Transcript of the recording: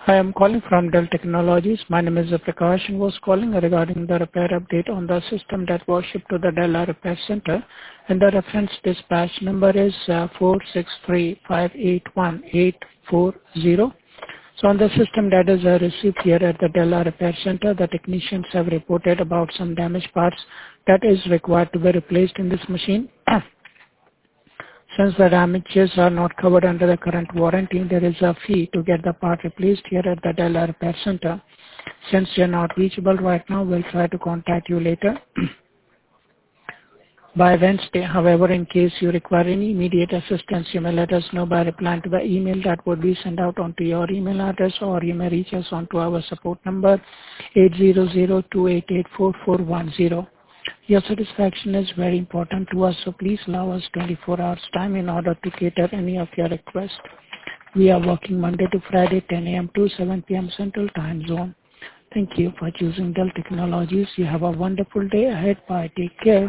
Hi, I'm calling from Dell Technologies. My name is Prakash and was calling regarding the repair update on the system that was shipped to the Dell Repair Center. And the reference dispatch number is 463581840. So on the system that is received here at the Dell Repair Center, the technicians have reported about some damaged parts that is required to be replaced in this machine. Since the damages are not covered under the current warranty, there is a fee to get the part replaced here at the Dell Repair Center. Since you're not reachable right now, we'll try to contact you later by Wednesday. However, in case you require any immediate assistance, you may let us know by replying to the email that would be sent out onto your email address, or you may reach us onto our support number 800-288-4410. Your satisfaction is very important to us, so please allow us 24 hours time in order to cater any of your requests. We are working Monday to Friday, 10 a.m. to 7 p.m. Central Time Zone. Thank you for choosing Dell Technologies. You have a wonderful day ahead. Bye. Take care.